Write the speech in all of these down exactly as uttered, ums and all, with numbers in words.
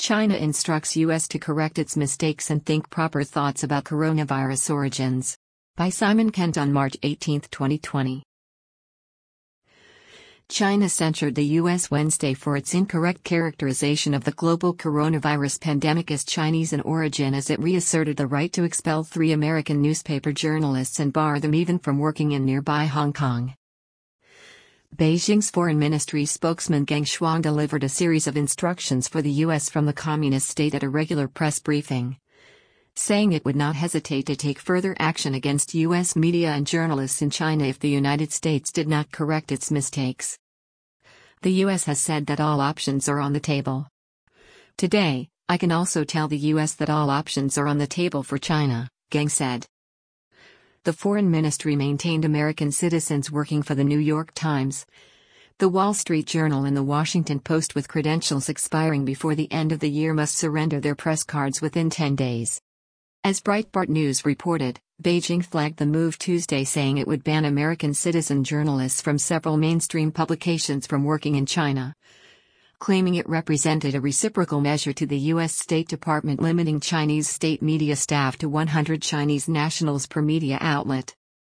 China instructs U S to correct its mistakes and think proper thoughts about coronavirus origins. By Simon Kent on March eighteenth, twenty twenty. China censured the U S Wednesday for its incorrect characterization of the global coronavirus pandemic as Chinese in origin as it reasserted the right to expel three American newspaper journalists and bar them even from working in nearby Hong Kong. Beijing's Foreign Ministry spokesman Geng Shuang delivered a series of instructions for the U S from the communist state at a regular press briefing, saying it would not hesitate to take further action against U S media and journalists in China if the United States did not correct its mistakes. The U S has said that all options are on the table. Today, I can also tell the U S that all options are on the table for China, Geng said. The Foreign Ministry maintained American citizens working for the New York Times, the Wall Street Journal and the Washington Post with credentials expiring before the end of the year must surrender their press cards within ten days. As Breitbart News reported, Beijing flagged the move Tuesday, saying it would ban American citizen journalists from several mainstream publications from working in China, claiming it represented a reciprocal measure to the U S State Department limiting Chinese state media staff to one hundred Chinese nationals per media outlet.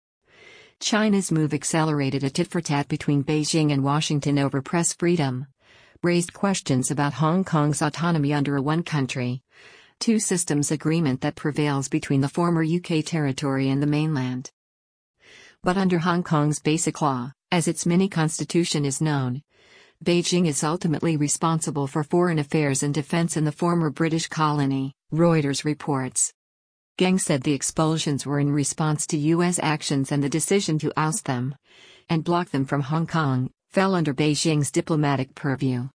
China's move accelerated a tit-for-tat between Beijing and Washington over press freedom, raised questions about Hong Kong's autonomy under a one-country, two-systems agreement that prevails between the former U K territory and the mainland. But under Hong Kong's Basic Law, as its mini-constitution is known, Beijing is ultimately responsible for foreign affairs and defense in the former British colony, Reuters reports. Geng said the expulsions were in response to U S actions and the decision to oust them and block them from Hong Kong fell under Beijing's diplomatic purview.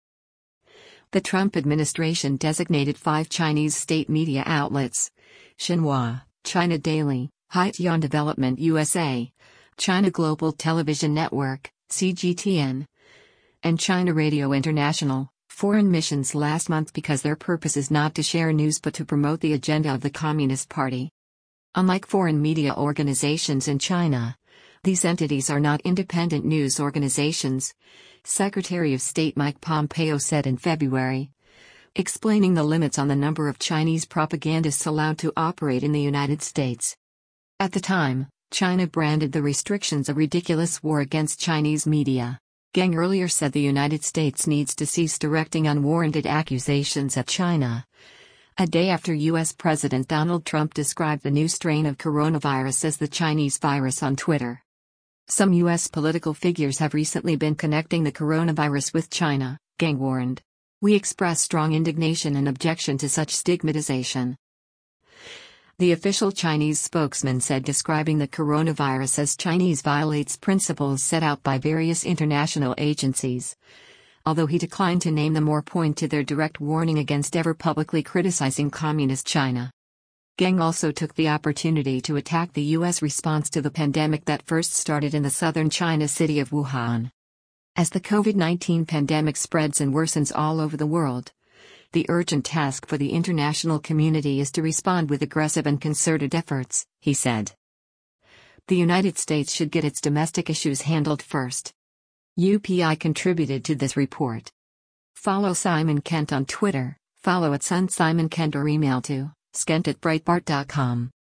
The Trump administration designated five Chinese state media outlets: Xinhua, China Daily, Haitian Development U S A, China Global Television Network, C G T N, and China Radio International, foreign missions last month because their purpose is not to share news but to promote the agenda of the Communist Party. Unlike foreign media organizations in China, these entities are not independent news organizations, Secretary of State Mike Pompeo said in February, explaining the limits on the number of Chinese propagandists allowed to operate in the United States. At the time, China branded the restrictions a ridiculous war against Chinese media. Geng earlier said the United States needs to cease directing unwarranted accusations at China, a day after U S President Donald Trump described the new strain of coronavirus as the Chinese virus on Twitter. Some U S political figures have recently been connecting the coronavirus with China, Geng warned. We express strong indignation and objection to such stigmatization. The official Chinese spokesman said describing the coronavirus as Chinese violates principles set out by various international agencies, although he declined to name them or point to their direct warning against ever publicly criticizing Communist China. Geng also took the opportunity to attack the U S response to the pandemic that first started in the southern China city of Wuhan. As the COVID nineteen pandemic spreads and worsens all over the world, the urgent task for the international community is to respond with aggressive and concerted efforts, he said. The United States should get its domestic issues handled first. U P I contributed to this report. Follow Simon Kent on Twitter, follow at Sun Simon Kent or email to skent at breitbart dot com.